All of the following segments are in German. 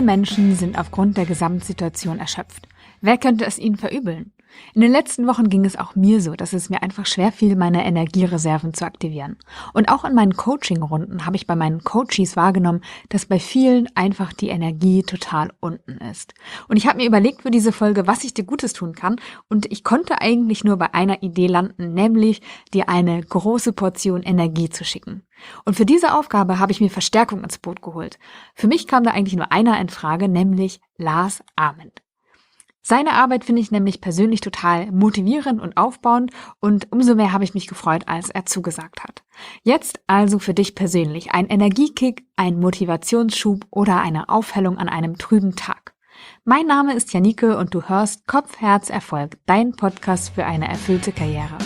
Menschen sind aufgrund der Gesamtsituation erschöpft. Wer könnte es ihnen verübeln? In den letzten Wochen ging es auch mir so, dass es mir einfach schwer fiel, meine Energiereserven zu aktivieren. Und auch in meinen Coaching-Runden habe ich bei meinen Coaches wahrgenommen, dass bei vielen einfach die Energie total unten ist. Und ich habe mir überlegt für diese Folge, was ich dir Gutes tun kann. Und ich konnte eigentlich nur bei einer Idee landen, nämlich dir eine große Portion Energie zu schicken. Und für diese Aufgabe habe ich mir Verstärkung ins Boot geholt. Für mich kam da eigentlich nur einer in Frage, nämlich Lars Ament. Seine Arbeit finde ich nämlich persönlich total motivierend und aufbauend und umso mehr habe ich mich gefreut, als er zugesagt hat. Jetzt also für dich persönlich ein Energiekick, ein Motivationsschub oder eine Aufhellung an einem trüben Tag. Mein Name ist Janike und du hörst Kopf, Herz, Erfolg, dein Podcast für eine erfüllte Karriere.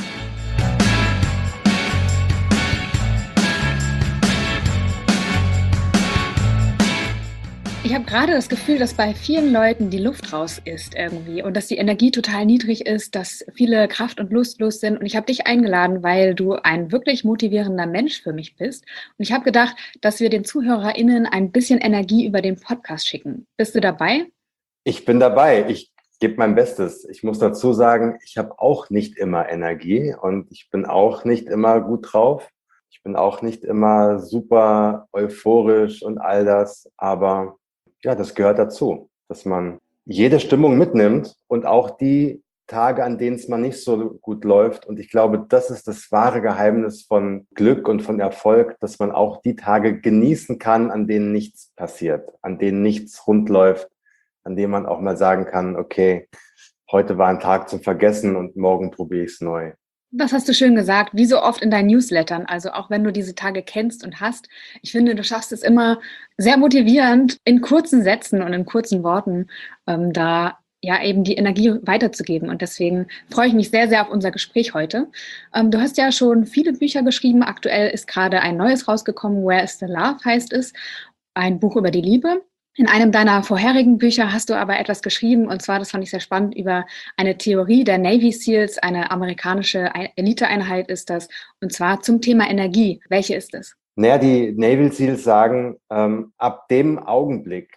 Ich habe gerade das Gefühl, dass bei vielen Leuten die Luft raus ist irgendwie und dass die Energie total niedrig ist, dass viele kraft- und lustlos sind. Und ich habe dich eingeladen, weil du ein wirklich motivierender Mensch für mich bist. Und ich habe gedacht, dass wir den ZuhörerInnen ein bisschen Energie über den Podcast schicken. Bist du dabei? Ich bin dabei. Ich gebe mein Bestes. Ich muss dazu sagen, ich habe auch nicht immer Energie und ich bin auch nicht immer gut drauf. Ich bin auch nicht immer super euphorisch und all das, aber ja, das gehört dazu, dass man jede Stimmung mitnimmt und auch die Tage, an denen es mal nicht so gut läuft. Und ich glaube, das ist das wahre Geheimnis von Glück und von Erfolg, dass man auch die Tage genießen kann, an denen nichts passiert, an denen nichts rund läuft, an denen man auch mal sagen kann, okay, heute war ein Tag zum Vergessen und morgen probiere ich es neu. Das hast du schön gesagt, wie so oft in deinen Newslettern, also auch wenn du diese Tage kennst und hast. Ich finde, du schaffst es immer sehr motivierend, in kurzen Sätzen und in kurzen Worten da ja eben die Energie weiterzugeben. Und deswegen freue ich mich sehr, sehr auf unser Gespräch heute. Du hast ja schon viele Bücher geschrieben. Aktuell ist gerade ein neues rausgekommen, Where is the Love heißt es, ein Buch über die Liebe. In einem deiner vorherigen Bücher hast du aber etwas geschrieben, und zwar, das fand ich sehr spannend, über eine Theorie der Navy SEALs, eine amerikanische Eliteeinheit ist das, und zwar zum Thema Energie. Welche ist es? Naja, die Navy SEALs sagen, ab dem Augenblick,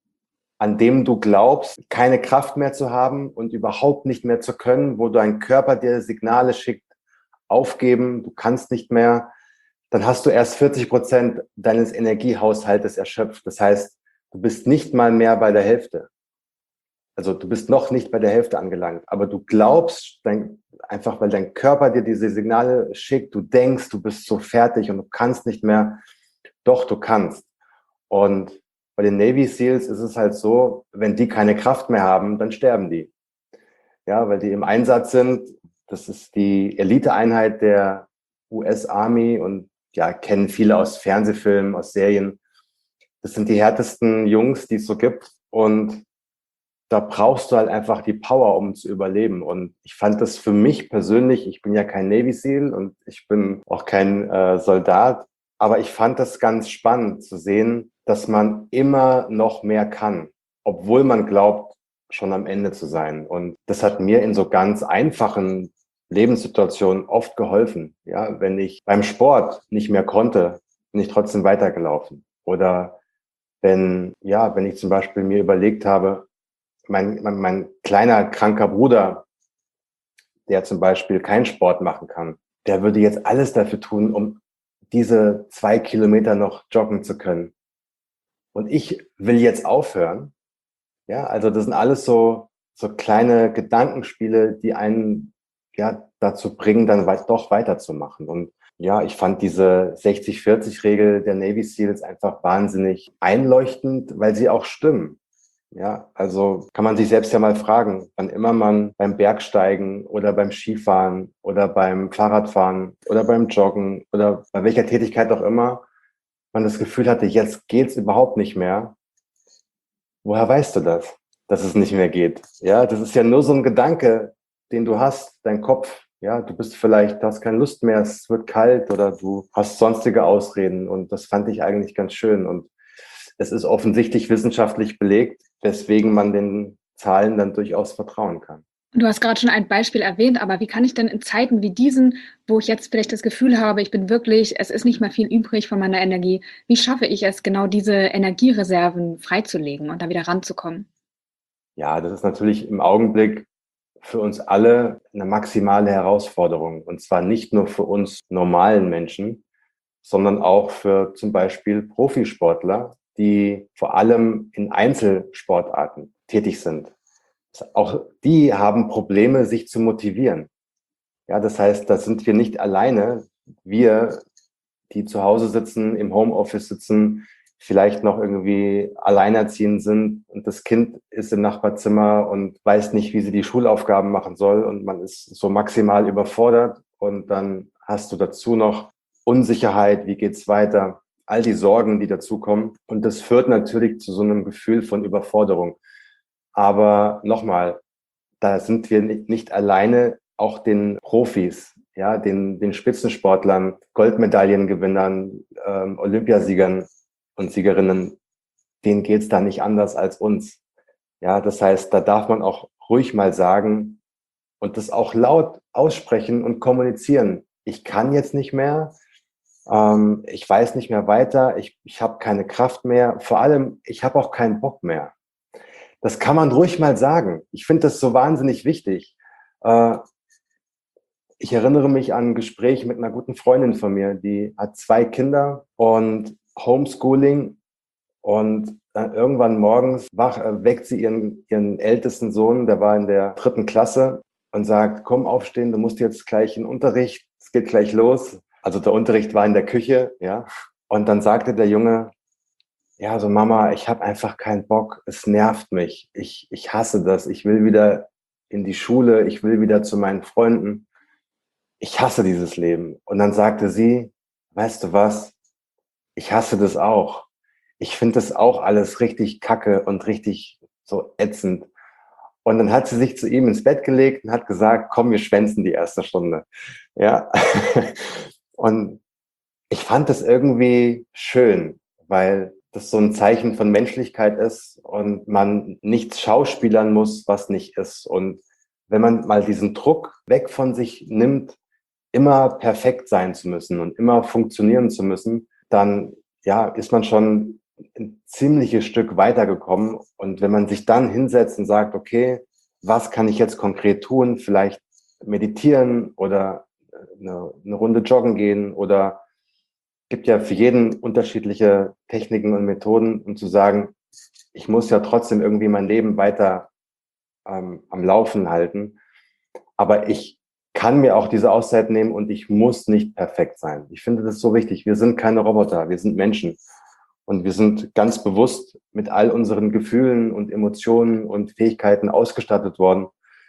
an dem du glaubst, keine Kraft mehr zu haben und überhaupt nicht mehr zu können, wo dein Körper dir Signale schickt, aufgeben, du kannst nicht mehr, dann hast du erst 40% deines Energiehaushaltes erschöpft. Das heißt, du bist nicht mal mehr bei der Hälfte. Also du bist noch nicht bei der Hälfte angelangt, aber du glaubst, einfach weil dein Körper dir diese Signale schickt, du denkst, du bist so fertig und du kannst nicht mehr. Doch, du kannst. Und bei den Navy SEALs ist es halt so, wenn die keine Kraft mehr haben, dann sterben die. Ja, weil die im Einsatz sind. Das ist die Eliteeinheit der US Army und ja, kennen viele aus Fernsehfilmen, aus Serien. Das sind die härtesten Jungs, die es so gibt. Und da brauchst du halt einfach die Power, um zu überleben. Und ich fand das für mich persönlich, ich bin ja kein Navy SEAL und ich bin auch kein Soldat, aber ich fand das ganz spannend zu sehen, dass man immer noch mehr kann, obwohl man glaubt, schon am Ende zu sein. Und das hat mir in so ganz einfachen Lebenssituationen oft geholfen. Ja, wenn ich beim Sport nicht mehr konnte, bin ich trotzdem weitergelaufen. Oder wenn ich zum Beispiel mir überlegt habe, mein kleiner kranker Bruder, der zum Beispiel keinen Sport machen kann, der würde jetzt alles dafür tun, um diese 2 Kilometer noch joggen zu können. Und ich will jetzt aufhören. Ja, also das sind alles so kleine Gedankenspiele, die einen ja dazu bringen, dann doch weiterzumachen. Und ja, ich fand diese 60-40-Regel der Navy SEALs einfach wahnsinnig einleuchtend, weil sie auch stimmen. Ja, also kann man sich selbst ja mal fragen, wann immer man beim Bergsteigen oder beim Skifahren oder beim Fahrradfahren oder beim Joggen oder bei welcher Tätigkeit auch immer man das Gefühl hatte, jetzt geht's überhaupt nicht mehr. Woher weißt du das, dass es nicht mehr geht? Ja, das ist ja nur so ein Gedanke, den du hast, dein Kopf. Ja, du hast keine Lust mehr, es wird kalt oder du hast sonstige Ausreden. Und das fand ich eigentlich ganz schön. Und es ist offensichtlich wissenschaftlich belegt, weswegen man den Zahlen dann durchaus vertrauen kann. Du hast gerade schon ein Beispiel erwähnt, aber wie kann ich denn in Zeiten wie diesen, wo ich jetzt vielleicht das Gefühl habe, es ist nicht mehr viel übrig von meiner Energie, wie schaffe ich es, genau diese Energiereserven freizulegen und da wieder ranzukommen? Ja, das ist natürlich im Augenblick für uns alle eine maximale Herausforderung. Und zwar nicht nur für uns normalen Menschen, sondern auch für zum Beispiel Profisportler, die vor allem in Einzelsportarten tätig sind. Auch die haben Probleme, sich zu motivieren. Ja, das heißt, da sind wir nicht alleine. Wir, die zu Hause sitzen, im Homeoffice sitzen, vielleicht noch irgendwie alleinerziehend sind und das Kind ist im Nachbarzimmer und weiß nicht, wie sie die Schulaufgaben machen soll und man ist so maximal überfordert und dann hast du dazu noch Unsicherheit, wie geht's weiter, all die Sorgen, die dazukommen und das führt natürlich zu so einem Gefühl von Überforderung. Aber nochmal, da sind wir nicht alleine, auch den Profis, ja, den Spitzensportlern, Goldmedaillengewinnern, Olympiasiegern und Siegerinnen, denen geht's da nicht anders als uns. Ja, das heißt, da darf man auch ruhig mal sagen und das auch laut aussprechen und kommunizieren. Ich kann jetzt nicht mehr, ich weiß nicht mehr weiter, ich habe keine Kraft mehr, vor allem, ich habe auch keinen Bock mehr. Das kann man ruhig mal sagen. Ich finde das so wahnsinnig wichtig. Äh, Ich erinnere mich an ein Gespräch mit einer guten Freundin von mir, die hat 2 Kinder und Homeschooling und irgendwann morgens weckt sie ihren ältesten Sohn, der war in der 3. Klasse und sagt, komm aufstehen, du musst jetzt gleich in den Unterricht, es geht gleich los. Also der Unterricht war in der Küche, ja. Und dann sagte der Junge, ja, so Mama, ich habe einfach keinen Bock, es nervt mich, ich hasse das, ich will wieder in die Schule, ich will wieder zu meinen Freunden, ich hasse dieses Leben. Und dann sagte sie, weißt du was, ich hasse das auch. Ich finde das auch alles richtig kacke und richtig so ätzend. Und dann hat sie sich zu ihm ins Bett gelegt und hat gesagt, komm, wir schwänzen die erste Stunde. Ja. Und ich fand das irgendwie schön, weil das so ein Zeichen von Menschlichkeit ist und man nichts schauspielern muss, was nicht ist. Und wenn man mal diesen Druck weg von sich nimmt, immer perfekt sein zu müssen und immer funktionieren zu müssen, dann ja, ist man schon ein ziemliches Stück weitergekommen. Und wenn man sich dann hinsetzt und sagt, okay, was kann ich jetzt konkret tun? Vielleicht meditieren oder eine Runde joggen gehen oder gibt ja für jeden unterschiedliche Techniken und Methoden, um zu sagen, ich muss ja trotzdem irgendwie mein Leben weiter am Laufen halten. Aber ich kann mir auch diese Auszeit nehmen und ich muss nicht perfekt sein. Ich finde das so wichtig. Wir sind keine Roboter, wir sind Menschen. Und wir sind ganz bewusst mit all unseren Gefühlen und Emotionen und Fähigkeiten ausgestattet worden.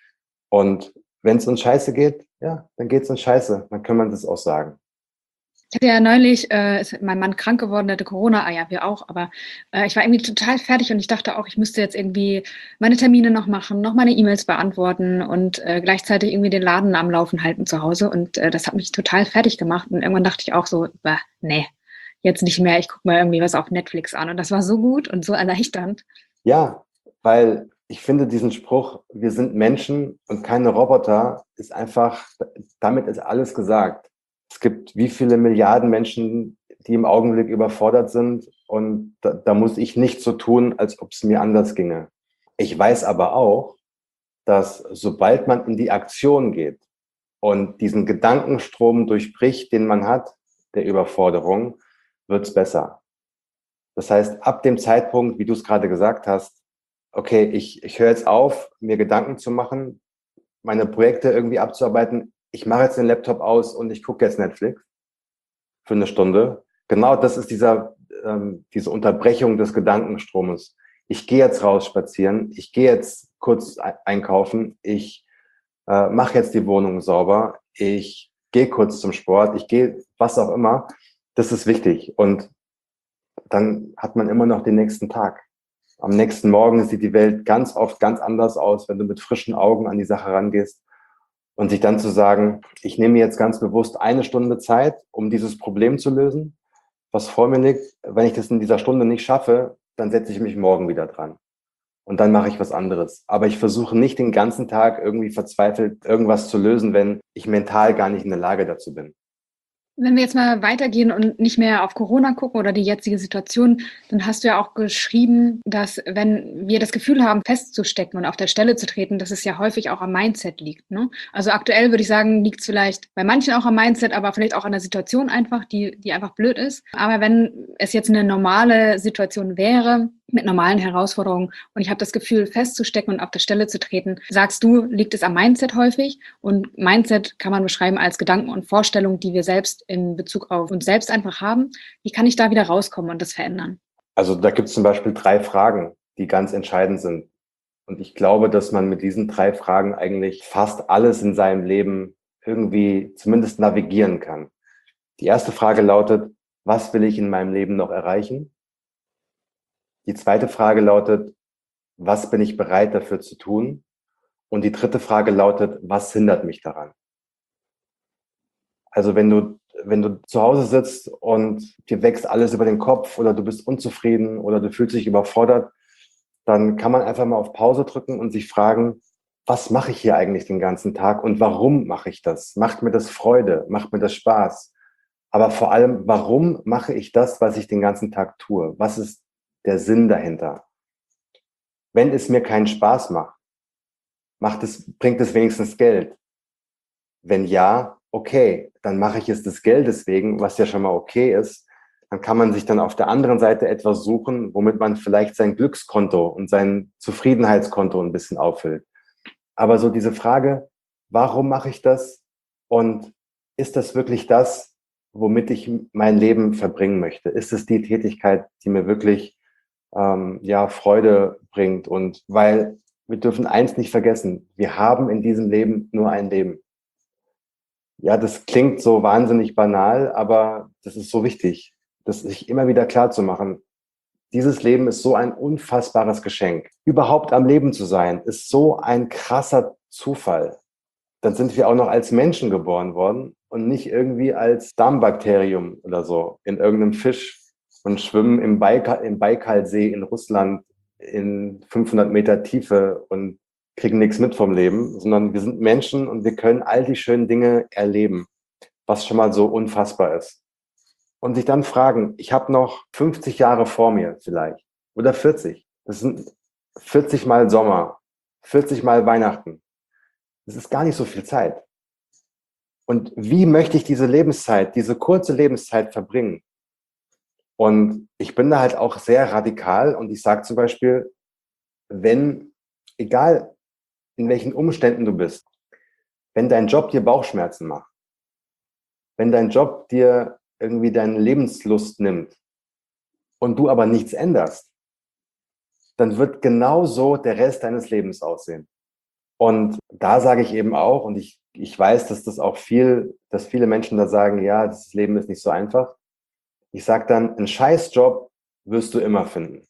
Und wenn es uns scheiße geht, ja, dann geht es uns scheiße. Dann kann man das auch sagen. Ich hatte ja neulich, ist mein Mann krank geworden, der hatte Corona, ah ja, wir auch, aber ich war irgendwie total fertig und ich dachte auch, ich müsste jetzt irgendwie meine Termine noch machen, noch meine E-Mails beantworten und gleichzeitig irgendwie den Laden am Laufen halten zu Hause. Und das hat mich total fertig gemacht. Und irgendwann dachte ich auch so, bah, nee, jetzt nicht mehr, ich gucke mal irgendwie was auf Netflix an. Und das war so gut und so erleichternd. Ja, weil ich finde diesen Spruch, wir sind Menschen und keine Roboter, ist einfach, damit ist alles gesagt. Es gibt wie viele Milliarden Menschen, die im Augenblick überfordert sind und da muss ich nicht so tun, als ob es mir anders ginge. Ich weiß aber auch, dass sobald man in die Aktion geht und diesen Gedankenstrom durchbricht, den man hat, der Überforderung, wird es besser. Das heißt, ab dem Zeitpunkt, wie du es gerade gesagt hast, okay, ich höre jetzt auf, mir Gedanken zu machen, meine Projekte irgendwie abzuarbeiten. Ich mache jetzt den Laptop aus und ich gucke jetzt Netflix für eine Stunde. Genau das ist diese Unterbrechung des Gedankenstromes. Ich gehe jetzt raus spazieren, ich gehe jetzt kurz einkaufen, ich mache jetzt die Wohnung sauber, ich gehe kurz zum Sport, ich gehe was auch immer. Das ist wichtig. Und dann hat man immer noch den nächsten Tag. Am nächsten Morgen sieht die Welt ganz oft ganz anders aus, wenn du mit frischen Augen an die Sache rangehst. Und sich dann zu sagen, ich nehme mir jetzt ganz bewusst eine Stunde Zeit, um dieses Problem zu lösen, was vor mir liegt. Wenn ich das in dieser Stunde nicht schaffe, dann setze ich mich morgen wieder dran. und dann mache ich was anderes. Aber ich versuche nicht den ganzen Tag irgendwie verzweifelt irgendwas zu lösen, wenn ich mental gar nicht in der Lage dazu bin. Wenn wir jetzt mal weitergehen und nicht mehr auf Corona gucken oder die jetzige Situation, dann hast du ja auch geschrieben, dass wenn wir das Gefühl haben, festzustecken und auf der Stelle zu treten, dass es ja häufig auch am Mindset liegt, ne? Also aktuell würde ich sagen, liegt es vielleicht bei manchen auch am Mindset, aber vielleicht auch an der Situation einfach, die einfach blöd ist. Aber wenn es jetzt eine normale Situation wäre, mit normalen Herausforderungen und ich habe das Gefühl, festzustecken und auf der Stelle zu treten, sagst du, liegt es am Mindset häufig? Und Mindset kann man beschreiben als Gedanken und Vorstellungen, die wir selbst in Bezug auf uns selbst einfach haben. Wie kann ich da wieder rauskommen und das verändern? Also da gibt es zum Beispiel 3 Fragen, die ganz entscheidend sind. Und ich glaube, dass man mit diesen 3 Fragen eigentlich fast alles in seinem Leben irgendwie zumindest navigieren kann. Die erste Frage lautet, was will ich in meinem Leben noch erreichen? Die zweite Frage lautet, was bin ich bereit dafür zu tun? Und die dritte Frage lautet, was hindert mich daran? Also wenn du zu Hause sitzt und dir wächst alles über den Kopf oder du bist unzufrieden oder du fühlst dich überfordert, dann kann man einfach mal auf Pause drücken und sich fragen, was mache ich hier eigentlich den ganzen Tag und warum mache ich das? Macht mir das Freude? Macht mir das Spaß? Aber vor allem, warum mache ich das, was ich den ganzen Tag tue? Was ist der Sinn dahinter? Wenn es mir keinen Spaß macht, bringt es wenigstens Geld? Wenn ja, okay, dann mache ich es des Geldes wegen, was ja schon mal okay ist. Dann kann man sich dann auf der anderen Seite etwas suchen, womit man vielleicht sein Glückskonto und sein Zufriedenheitskonto ein bisschen auffüllt. Aber so diese Frage, warum mache ich das? Und ist das wirklich das, womit ich mein Leben verbringen möchte? Ist es die Tätigkeit, die mir wirklich ja, Freude bringt? Und weil wir dürfen eins nicht vergessen, wir haben in diesem Leben nur ein Leben. Ja, das klingt so wahnsinnig banal, aber das ist so wichtig, das sich immer wieder klar zu machen. Dieses Leben ist so ein unfassbares Geschenk. Überhaupt am Leben zu sein, ist so ein krasser Zufall. Dann sind wir auch noch als Menschen geboren worden und nicht irgendwie als Darmbakterium oder so in irgendeinem Fisch und schwimmen im Baikalsee in Russland in 500 Meter Tiefe und kriegen nichts mit vom Leben, sondern wir sind Menschen und wir können all die schönen Dinge erleben, was schon mal so unfassbar ist. Und sich dann fragen, ich habe noch 50 Jahre vor mir vielleicht oder 40. Das sind 40 Mal Sommer, 40 Mal Weihnachten. Das ist gar nicht so viel Zeit. Und wie möchte ich diese Lebenszeit, diese kurze Lebenszeit verbringen? Und ich bin da halt auch sehr radikal und ich sage zum Beispiel, wenn, egal in welchen Umständen du bist, wenn dein Job dir Bauchschmerzen macht, wenn dein Job dir irgendwie deine Lebenslust nimmt und du aber nichts änderst, dann wird genau so der Rest deines Lebens aussehen. Und da sage ich eben auch, und ich weiß, dass dass viele Menschen da sagen, ja, das Leben ist nicht so einfach. Ich sage dann, einen Scheißjob wirst du immer finden.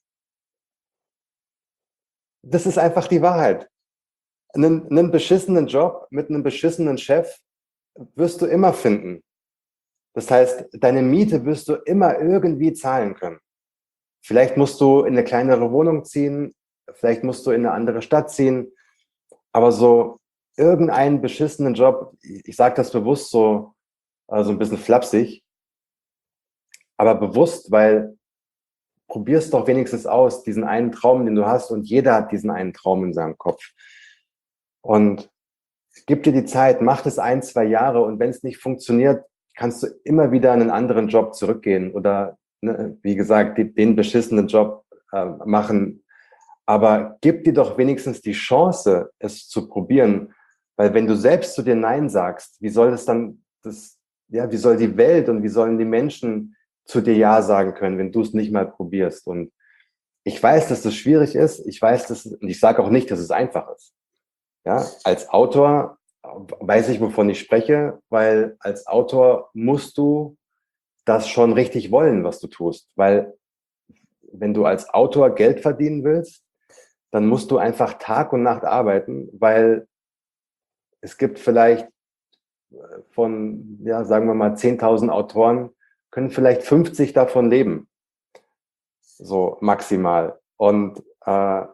Das ist einfach die Wahrheit. Einen beschissenen Job mit einem beschissenen Chef wirst du immer finden. Das heißt, deine Miete wirst du immer irgendwie zahlen können. Vielleicht musst du in eine kleinere Wohnung ziehen, vielleicht musst du in eine andere Stadt ziehen, aber so irgendeinen beschissenen Job, ich sage das bewusst so, so ein bisschen flapsig, aber bewusst, weil probier's doch wenigstens aus, diesen einen Traum, den du hast, und jeder hat diesen einen Traum in seinem Kopf. Und gib dir die Zeit, mach das 1, 2 Jahre und wenn es nicht funktioniert, kannst du immer wieder in einen anderen Job zurückgehen oder, ne, wie gesagt, den beschissenen Job machen. Aber gib dir doch wenigstens die Chance, es zu probieren. Weil wenn du selbst zu dir Nein sagst, wie soll es dann wie soll die Welt und wie sollen die Menschen zu dir Ja sagen können, wenn du es nicht mal probierst? Und ich weiß, dass das schwierig ist. Und ich sage auch nicht, dass es einfach ist. Ja, als Autor weiß ich, wovon ich spreche, weil als Autor musst du das schon richtig wollen, was du tust. Weil wenn du als Autor Geld verdienen willst, dann musst du einfach Tag und Nacht arbeiten, weil es gibt vielleicht von, ja, sagen wir mal, 10.000 Autoren, können vielleicht 50 davon leben. So maximal. Und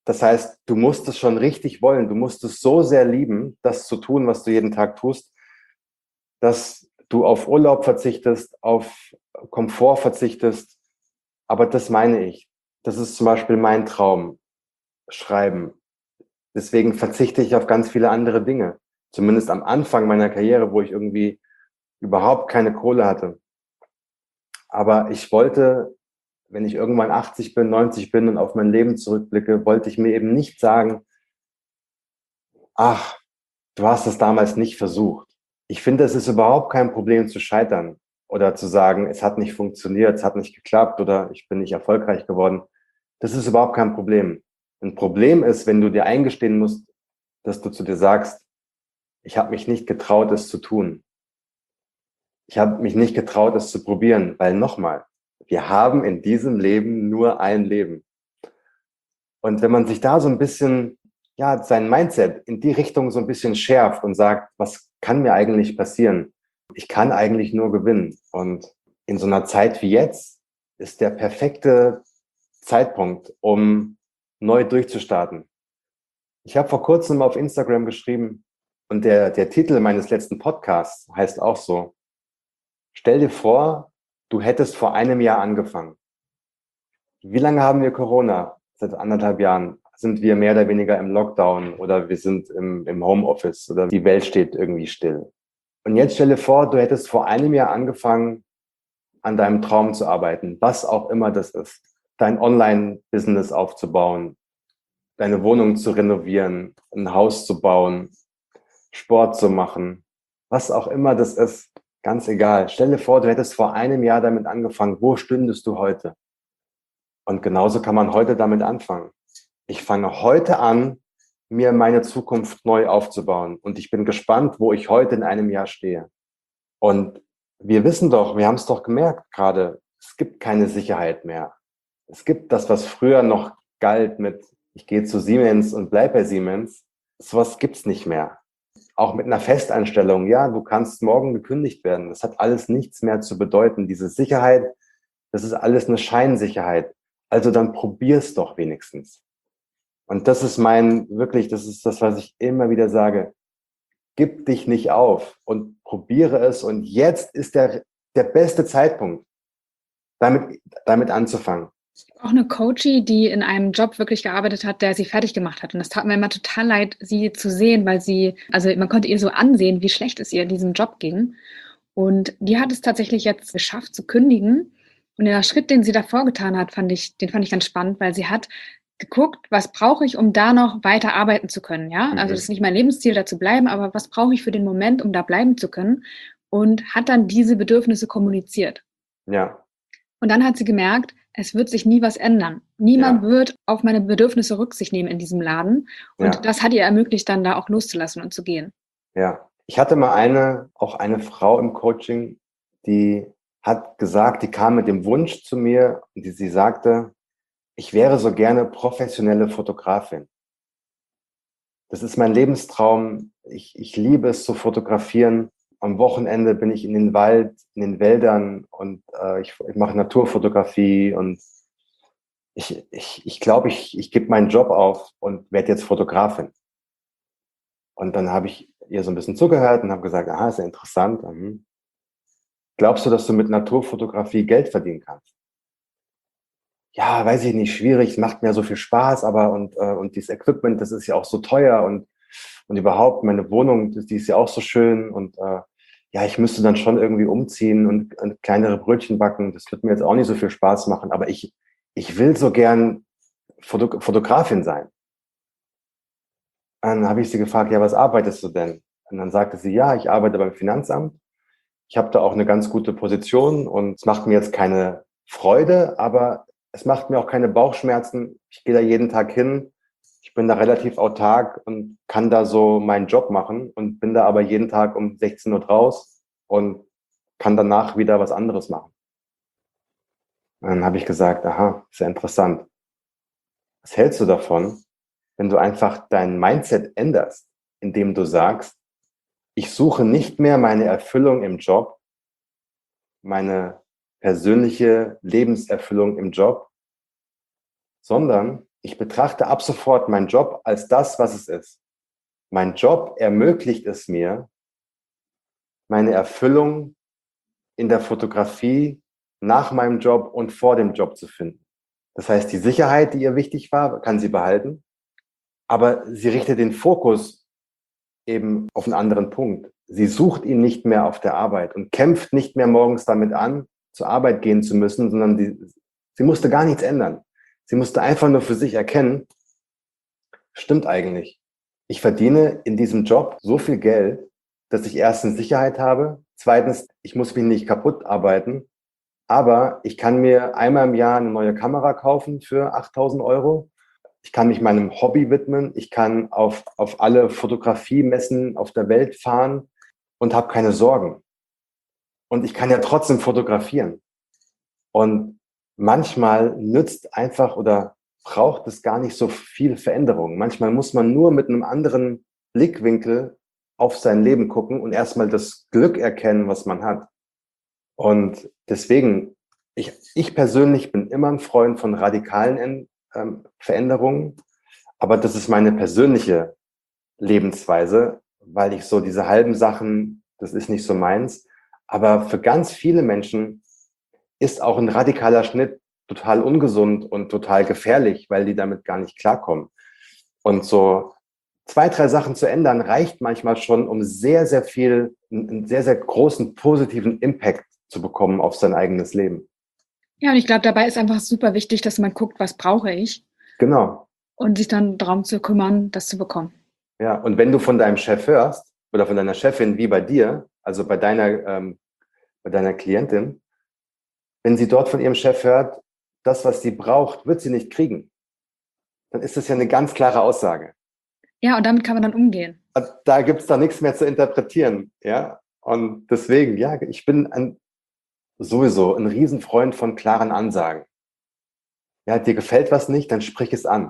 Das heißt, du musst es schon richtig wollen. Du musst es so sehr lieben, das zu tun, was du jeden Tag tust, dass du auf Urlaub verzichtest, auf Komfort verzichtest. Aber das meine ich. Das ist zum Beispiel mein Traum, Schreiben. Deswegen verzichte ich auf ganz viele andere Dinge. Zumindest am Anfang meiner Karriere, wo ich irgendwie überhaupt keine Kohle hatte. Aber ich wollte, wenn ich irgendwann 80 bin, 90 bin und auf mein Leben zurückblicke, wollte ich mir eben nicht sagen, ach, du hast es damals nicht versucht. Ich finde, es ist überhaupt kein Problem zu scheitern oder zu sagen, es hat nicht funktioniert, es hat nicht geklappt oder ich bin nicht erfolgreich geworden. Das ist überhaupt kein Problem. Ein Problem ist, wenn du dir eingestehen musst, dass du zu dir sagst, ich habe mich nicht getraut, es zu tun. Ich habe mich nicht getraut, es zu probieren, weil nochmal, wir haben in diesem Leben nur ein Leben. Und wenn man sich da so ein bisschen, ja, sein Mindset in die Richtung so ein bisschen schärft und sagt, was kann mir eigentlich passieren? Ich kann eigentlich nur gewinnen. Und in so einer Zeit wie jetzt ist der perfekte Zeitpunkt, um neu durchzustarten. Ich habe vor kurzem auf Instagram geschrieben und der Titel meines letzten Podcasts heißt auch so: Stell dir vor, du hättest vor einem Jahr angefangen. Wie lange haben wir Corona? Seit 1,5 Jahren sind wir mehr oder weniger im Lockdown oder wir sind im Homeoffice oder die Welt steht irgendwie still. Und jetzt stell dir vor, du hättest vor einem Jahr angefangen, an deinem Traum zu arbeiten, was auch immer das ist. Dein Online-Business aufzubauen, deine Wohnung zu renovieren, ein Haus zu bauen, Sport zu machen, was auch immer das ist, ganz egal. Stell dir vor, du hättest vor einem Jahr damit angefangen. Wo stündest du heute? Und genauso kann man heute damit anfangen. Ich fange heute an, mir meine Zukunft neu aufzubauen. Und ich bin gespannt, wo ich heute in einem Jahr stehe. Und wir wissen doch, wir haben es doch gemerkt gerade, es gibt keine Sicherheit mehr. Es gibt das, was früher noch galt mit, ich gehe zu Siemens und bleib bei Siemens. Sowas gibt's nicht mehr. Auch mit einer Festanstellung, ja, du kannst morgen gekündigt werden. Das hat alles nichts mehr zu bedeuten. Diese Sicherheit, das ist alles eine Scheinsicherheit. Also dann probier's doch wenigstens. Und das ist wirklich, das ist das, was ich immer wieder sage. Gib dich nicht auf und probiere es. Und jetzt ist der beste Zeitpunkt, damit anzufangen. Auch eine Coachie, die in einem Job wirklich gearbeitet hat, der sie fertig gemacht hat. Und das tat mir immer total leid, sie zu sehen, weil also man konnte ihr so ansehen, wie schlecht es ihr in diesem Job ging. Und die hat es tatsächlich jetzt geschafft zu kündigen. Und der Schritt, den sie davor getan hat, den fand ich ganz spannend, weil sie hat geguckt, was brauche ich, um da noch weiter arbeiten zu können, ja? Also das ist nicht mein Lebensziel, da zu bleiben, aber was brauche ich für den Moment, um da bleiben zu können? Und hat dann diese Bedürfnisse kommuniziert. Ja. Und dann hat sie gemerkt, es wird sich nie was ändern. Niemand Ja. wird auf meine Bedürfnisse Rücksicht nehmen in diesem Laden. Und Ja. das hat ihr ermöglicht, dann da auch loszulassen und zu gehen. Ja. Ich hatte mal auch eine Frau im Coaching, die hat gesagt, die kam mit dem Wunsch zu mir und sie sagte, ich wäre so gerne professionelle Fotografin. Das ist mein Lebenstraum. Ich liebe es zu fotografieren. Am Wochenende bin ich in den Wald, in den Wäldern und ich mache Naturfotografie und ich glaube, ich gebe meinen Job auf und werde jetzt Fotografin. Und dann habe ich ihr so ein bisschen zugehört und habe gesagt, aha, ist ja interessant. Mhm. Glaubst du, dass du mit Naturfotografie Geld verdienen kannst? Ja, weiß ich nicht, schwierig, es macht mir so viel Spaß, aber und dieses Equipment, das ist ja auch so teuer und überhaupt meine Wohnung, die ist ja auch so schön und ja, ich müsste dann schon irgendwie umziehen und kleinere Brötchen backen. Das wird mir jetzt auch nicht so viel Spaß machen, aber ich will so gern Fotografin sein. Dann habe ich sie gefragt, ja, was arbeitest du denn? Und dann sagte sie, ja, ich arbeite beim Finanzamt. Ich habe da auch eine ganz gute Position und es macht mir jetzt keine Freude, aber es macht mir auch keine Bauchschmerzen. Ich gehe da jeden Tag hin. Ich bin da relativ autark und kann da so meinen Job machen und bin da aber jeden Tag um 16 Uhr raus und kann danach wieder was anderes machen. Und dann habe ich gesagt, aha, sehr interessant. Was hältst du davon, wenn du einfach dein Mindset änderst, indem du sagst, ich suche nicht mehr meine Erfüllung im Job, meine persönliche Lebenserfüllung im Job, sondern Ich betrachte ab sofort meinen Job als das, was es ist. Mein Job ermöglicht es mir, meine Erfüllung in der Fotografie nach meinem Job und vor dem Job zu finden. Das heißt, die Sicherheit, die ihr wichtig war, kann sie behalten, aber sie richtet den Fokus eben auf einen anderen Punkt. Sie sucht ihn nicht mehr auf der Arbeit und kämpft nicht mehr morgens damit an, zur Arbeit gehen zu müssen, sondern sie musste gar nichts ändern. Sie musste einfach nur für sich erkennen, stimmt eigentlich. Ich verdiene in diesem Job so viel Geld, dass ich erstens Sicherheit habe, zweitens, ich muss mich nicht kaputt arbeiten, aber ich kann mir einmal im Jahr eine neue Kamera kaufen für 8.000 Euro. Ich kann mich meinem Hobby widmen. Ich kann auf alle Fotografiemessen auf der Welt fahren und habe keine Sorgen. Und ich kann ja trotzdem fotografieren. Und manchmal nützt einfach oder braucht es gar nicht so viel Veränderung. Manchmal muss man nur mit einem anderen Blickwinkel auf sein Leben gucken und erstmal das Glück erkennen, was man hat. Und deswegen, ich persönlich bin immer ein Freund von radikalen Veränderungen, aber das ist meine persönliche Lebensweise, weil ich so diese halben Sachen, das ist nicht so meins. Aber für ganz viele Menschen ist auch ein radikaler Schnitt total ungesund und total gefährlich, weil die damit gar nicht klarkommen. Und so 2, 3 Sachen zu ändern, reicht manchmal schon, um sehr, sehr viel, einen sehr, sehr großen positiven Impact zu bekommen auf sein eigenes Leben. Ja, und ich glaube, dabei ist einfach super wichtig, dass man guckt, was brauche ich? Genau. Und sich dann darum zu kümmern, das zu bekommen. Ja, und wenn du von deinem Chef hörst oder von deiner Chefin wie bei dir, also bei deiner Klientin, wenn sie dort von ihrem Chef hört, das, was sie braucht, wird sie nicht kriegen, dann ist das ja eine ganz klare Aussage. Ja, und damit kann man dann umgehen. Da gibt es da nichts mehr zu interpretieren. Ja? Und deswegen, ja, ich bin sowieso ein Riesenfreund von klaren Ansagen. Ja, dir gefällt was nicht, dann sprich es an.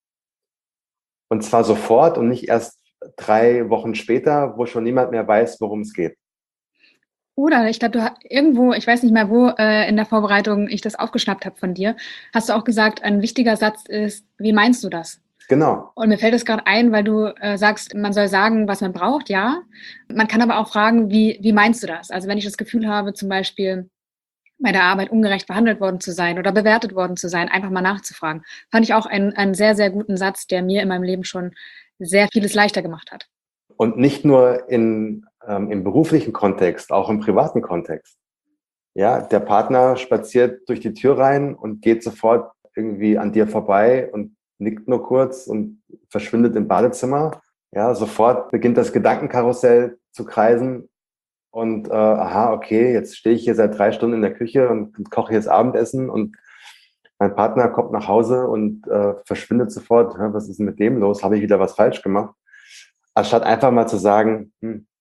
Und zwar sofort und nicht erst 3 Wochen später, wo schon niemand mehr weiß, worum es geht. Oder ich glaube, irgendwo, ich weiß nicht mehr, wo in der Vorbereitung ich das aufgeschnappt habe von dir, hast du auch gesagt, ein wichtiger Satz ist, wie meinst du das? Genau. Und mir fällt es gerade ein, weil du sagst, man soll sagen, was man braucht, ja. Man kann aber auch fragen, wie meinst du das? Also wenn ich das Gefühl habe, zum Beispiel bei der Arbeit ungerecht behandelt worden zu sein oder bewertet worden zu sein, einfach mal nachzufragen. Fand ich auch einen sehr, sehr guten Satz, der mir in meinem Leben schon sehr vieles leichter gemacht hat. Und nicht nur im beruflichen Kontext, auch im privaten Kontext. Ja, der Partner spaziert durch die Tür rein und geht sofort irgendwie an dir vorbei und nickt nur kurz und verschwindet im Badezimmer. Ja, sofort beginnt das Gedankenkarussell zu kreisen und aha, okay, jetzt stehe ich hier seit 3 Stunden in der Küche und koche jetzt Abendessen und mein Partner kommt nach Hause und verschwindet sofort. Was ist denn mit dem los? Habe ich wieder was falsch gemacht? Anstatt einfach mal zu sagen,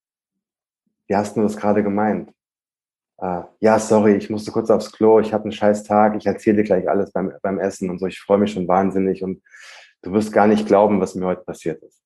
wie hast du das gerade gemeint? Ja, sorry, ich musste kurz aufs Klo, ich habe einen scheiß Tag, ich erzähle dir gleich alles beim Essen und so, ich freue mich schon wahnsinnig und du wirst gar nicht glauben, was mir heute passiert ist.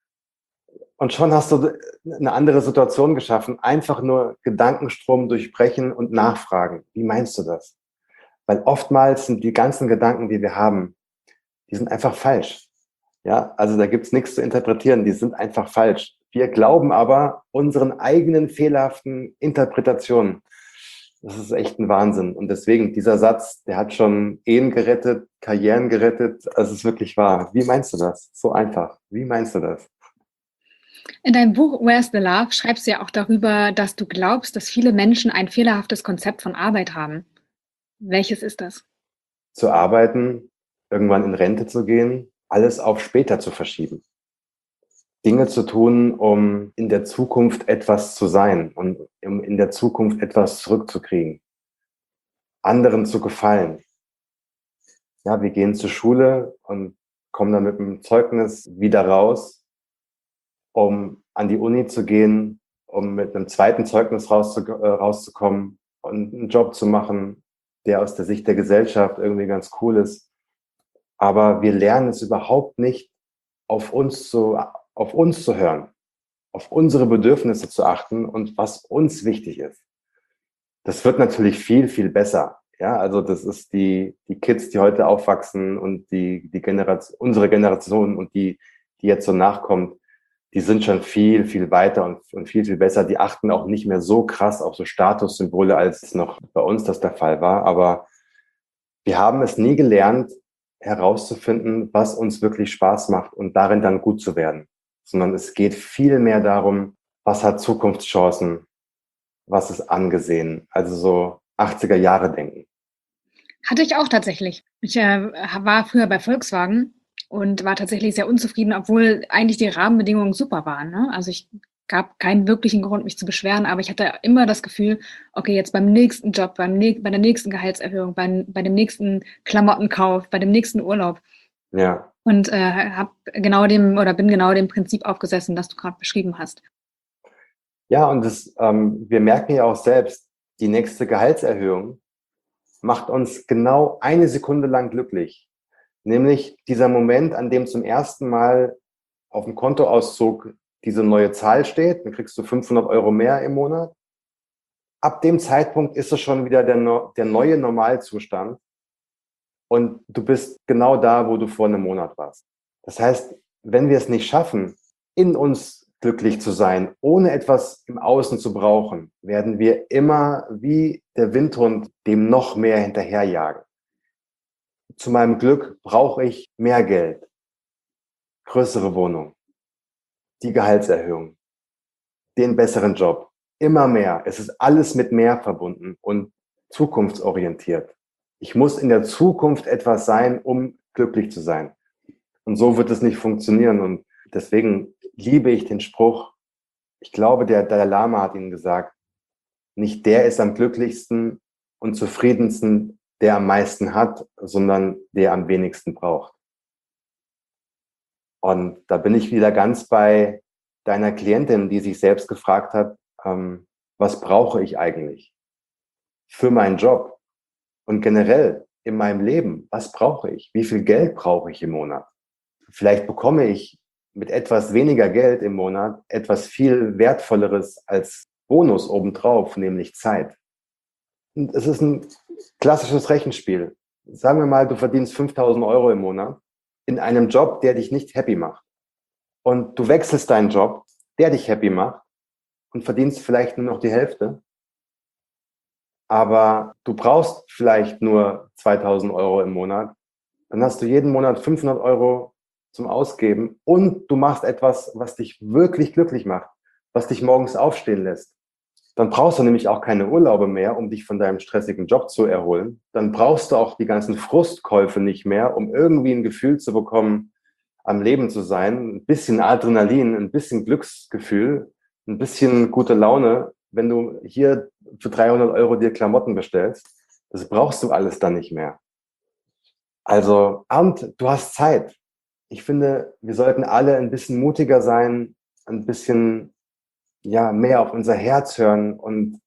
Und schon hast du eine andere Situation geschaffen, einfach nur Gedankenstrom durchbrechen und nachfragen. Wie meinst du das? Weil oftmals sind die ganzen Gedanken, die wir haben, die sind einfach falsch. Ja, also da gibt's nichts zu interpretieren, die sind einfach falsch. Wir glauben aber unseren eigenen fehlerhaften Interpretationen. Das ist echt ein Wahnsinn. Und deswegen, dieser Satz, der hat schon Ehen gerettet, Karrieren gerettet. Es ist wirklich wahr. Wie meinst du das? So einfach. Wie meinst du das? In deinem Buch Where's the Love schreibst du ja auch darüber, dass du glaubst, dass viele Menschen ein fehlerhaftes Konzept von Arbeit haben. Welches ist das? Zu arbeiten, irgendwann in Rente zu gehen, alles auf später zu verschieben. Dinge zu tun, um in der Zukunft etwas zu sein und um in der Zukunft etwas zurückzukriegen. Anderen zu gefallen. Ja, wir gehen zur Schule und kommen dann mit einem Zeugnis wieder raus, um an die Uni zu gehen, um mit einem zweiten Zeugnis rauszukommen und einen Job zu machen, der aus der Sicht der Gesellschaft irgendwie ganz cool ist. Aber wir lernen es überhaupt nicht, auf uns zu hören, auf unsere Bedürfnisse zu achten und was uns wichtig ist. Das wird natürlich viel, viel besser Ja, also das ist die Kids, die heute aufwachsen und die Generation, unsere Generation und die jetzt so nachkommt, die sind schon viel, viel weiter und viel, viel besser. Die achten auch nicht mehr so krass auf so Statussymbole, als es noch bei uns das der Fall war. Aber wir haben es nie gelernt, herauszufinden, was uns wirklich Spaß macht und darin dann gut zu werden. Sondern es geht viel mehr darum, was hat Zukunftschancen, was ist angesehen. Also so 80er Jahre denken. Hatte ich auch tatsächlich. Ich war früher bei Volkswagen und war tatsächlich sehr unzufrieden, obwohl eigentlich die Rahmenbedingungen super waren. Ne? Also ich gab keinen wirklichen Grund, mich zu beschweren, aber ich hatte immer das Gefühl, okay, jetzt beim nächsten Job, bei der nächsten Gehaltserhöhung, bei dem nächsten Klamottenkauf, bei dem nächsten Urlaub. Ja. Und bin genau dem Prinzip aufgesessen, das du gerade beschrieben hast. Ja, und wir merken ja auch selbst, die nächste Gehaltserhöhung macht uns genau eine Sekunde lang glücklich. Nämlich dieser Moment, an dem zum ersten Mal auf dem Kontoauszug diese neue Zahl steht, dann kriegst du 500 Euro mehr im Monat. Ab dem Zeitpunkt ist es schon wieder der neue Normalzustand und du bist genau da, wo du vor einem Monat warst. Das heißt, wenn wir es nicht schaffen, in uns glücklich zu sein, ohne etwas im Außen zu brauchen, werden wir immer wie der Windhund dem noch mehr hinterherjagen. Zu meinem Glück brauche ich mehr Geld, größere Wohnung, die Gehaltserhöhung, den besseren Job, immer mehr. Es ist alles mit mehr verbunden und zukunftsorientiert. Ich muss in der Zukunft etwas sein, um glücklich zu sein. Und so wird es nicht funktionieren. Und deswegen liebe ich den Spruch, ich glaube, der Dalai Lama hat ihn gesagt, nicht der ist am glücklichsten und zufriedensten, der am meisten hat, sondern der am wenigsten braucht. Und da bin ich wieder ganz bei deiner Klientin, die sich selbst gefragt hat, was brauche ich eigentlich für meinen Job und generell in meinem Leben? Was brauche ich? Wie viel Geld brauche ich im Monat? Vielleicht bekomme ich mit etwas weniger Geld im Monat etwas viel Wertvolleres als Bonus obendrauf, nämlich Zeit. Und es ist ein klassisches Rechenspiel. Sagen wir mal, du verdienst 5.000 Euro im Monat in einem Job, der dich nicht happy macht. Und du wechselst deinen Job, der dich happy macht und verdienst vielleicht nur noch die Hälfte. Aber du brauchst vielleicht nur 2.000 Euro im Monat. Dann hast du jeden Monat 500 Euro zum Ausgeben und du machst etwas, was dich wirklich glücklich macht, was dich morgens aufstehen lässt. Dann brauchst du nämlich auch keine Urlaube mehr, um dich von deinem stressigen Job zu erholen. Dann brauchst du auch die ganzen Frustkäufe nicht mehr, um irgendwie ein Gefühl zu bekommen, am Leben zu sein. Ein bisschen Adrenalin, ein bisschen Glücksgefühl, ein bisschen gute Laune, wenn du hier für 300 Euro dir Klamotten bestellst. Das brauchst du alles dann nicht mehr. Also, und du hast Zeit. Ich finde, wir sollten alle ein bisschen mutiger sein, ein bisschen mehr auf unser Herz hören und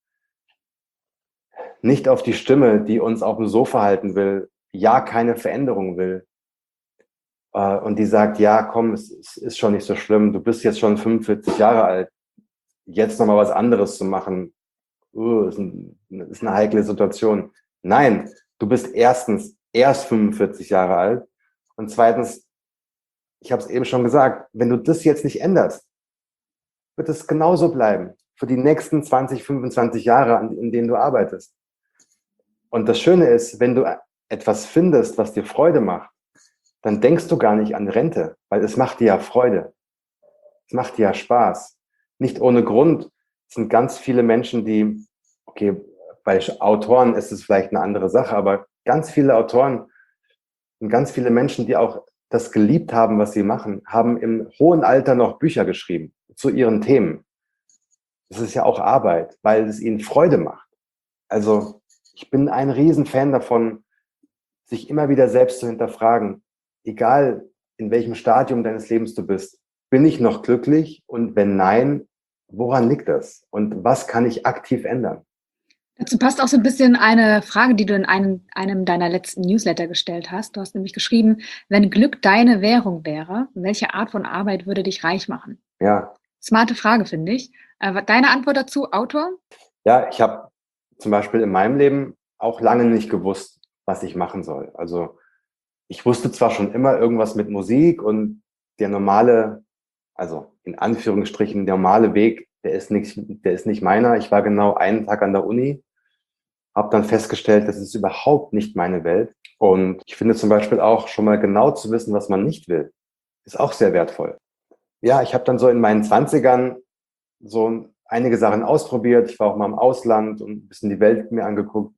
nicht auf die Stimme, die uns auf dem Sofa halten will, keine Veränderung will. Und die sagt, ja, komm, es ist schon nicht so schlimm, du bist jetzt schon 45 Jahre alt, jetzt nochmal was anderes zu machen, ist eine heikle Situation. Nein, du bist erstens erst 45 Jahre alt und zweitens, ich habe es eben schon gesagt, wenn du das jetzt nicht änderst, wird es genauso bleiben für die nächsten 20, 25 Jahre, in denen du arbeitest. Und das Schöne ist, wenn du etwas findest, was dir Freude macht, dann denkst du gar nicht an Rente, weil es macht dir ja Freude. Es macht dir ja Spaß. Nicht ohne Grund sind ganz viele Menschen, bei Autoren ist es vielleicht eine andere Sache, aber ganz viele Autoren und ganz viele Menschen, die auch das geliebt haben, was sie machen, haben im hohen Alter noch Bücher geschrieben zu ihren Themen. Das ist ja auch Arbeit, weil es ihnen Freude macht. Also ich bin ein Riesenfan davon, sich immer wieder selbst zu hinterfragen, egal in welchem Stadium deines Lebens du bist, bin ich noch glücklich? Und wenn nein, woran liegt das? Und was kann ich aktiv ändern? Dazu passt auch so ein bisschen eine Frage, die du in einem deiner letzten Newsletter gestellt hast. Du hast nämlich geschrieben, wenn Glück deine Währung wäre, welche Art von Arbeit würde dich reich machen? Ja. Smarte Frage, finde ich. Deine Antwort dazu, Autor? Ja, ich habe zum Beispiel in meinem Leben auch lange nicht gewusst, was ich machen soll. Also ich wusste zwar schon immer irgendwas mit Musik und der normale, also in Anführungsstrichen normale Weg, der ist nicht meiner. Ich war genau einen Tag an der Uni, habe dann festgestellt, das ist überhaupt nicht meine Welt. Und ich finde zum Beispiel auch schon mal genau zu wissen, was man nicht will, ist auch sehr wertvoll. Ja, ich habe dann so in meinen Zwanzigern so einige Sachen ausprobiert. Ich war auch mal im Ausland und ein bisschen die Welt mir angeguckt.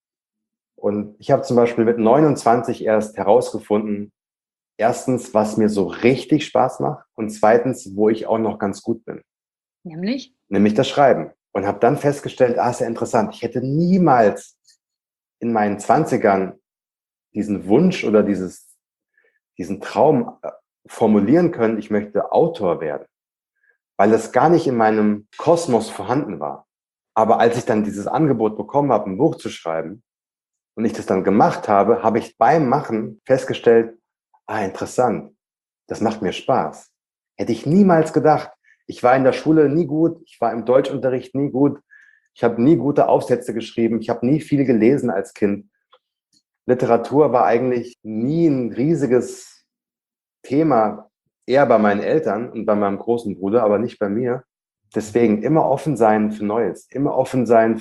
Und ich habe zum Beispiel mit 29 erst herausgefunden, erstens, was mir so richtig Spaß macht und zweitens, wo ich auch noch ganz gut bin. Nämlich? Nämlich das Schreiben. Und habe dann festgestellt, ist ja interessant, ich hätte niemals in meinen Zwanzigern diesen Wunsch oder diesen Traum formulieren können, ich möchte Autor werden, weil es gar nicht in meinem Kosmos vorhanden war. Aber als ich dann dieses Angebot bekommen habe, ein Buch zu schreiben und ich das dann gemacht habe, habe ich beim Machen festgestellt, interessant, das macht mir Spaß. Hätte ich niemals gedacht. Ich war in der Schule nie gut, ich war im Deutschunterricht nie gut, ich habe nie gute Aufsätze geschrieben, ich habe nie viel gelesen als Kind. Literatur war eigentlich nie ein riesiges Thema, eher bei meinen Eltern und bei meinem großen Bruder, aber nicht bei mir. Deswegen immer offen sein für Neues, immer offen sein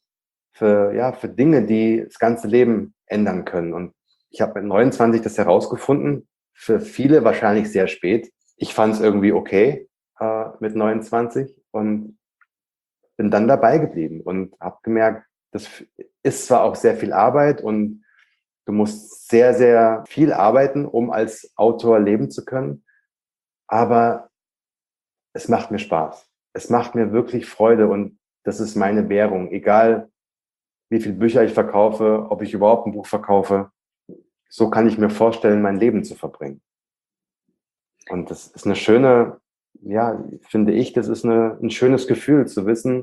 für Dinge, die das ganze Leben ändern können. Und ich habe mit 29 das herausgefunden, für viele wahrscheinlich sehr spät. Ich fand es irgendwie okay mit 29 und bin dann dabei geblieben und habe gemerkt, das ist zwar auch sehr viel Arbeit und du musst sehr, sehr viel arbeiten, um als Autor leben zu können, aber es macht mir Spaß. Es macht mir wirklich Freude und das ist meine Währung. Egal, wie viele Bücher ich verkaufe, ob ich überhaupt ein Buch verkaufe, so kann ich mir vorstellen, mein Leben zu verbringen. Und das ist eine schöne, ja, finde ich, das ist ein schönes Gefühl zu wissen,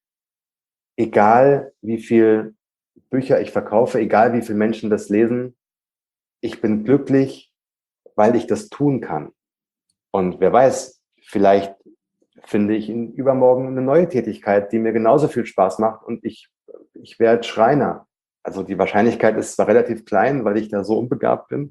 egal wie viel Bücher ich verkaufe, egal wie viele Menschen das lesen, ich bin glücklich, weil ich das tun kann. Und wer weiß, vielleicht finde ich in übermorgen eine neue Tätigkeit, die mir genauso viel Spaß macht und ich werde Schreiner. Also die Wahrscheinlichkeit ist zwar relativ klein, weil ich da so unbegabt bin,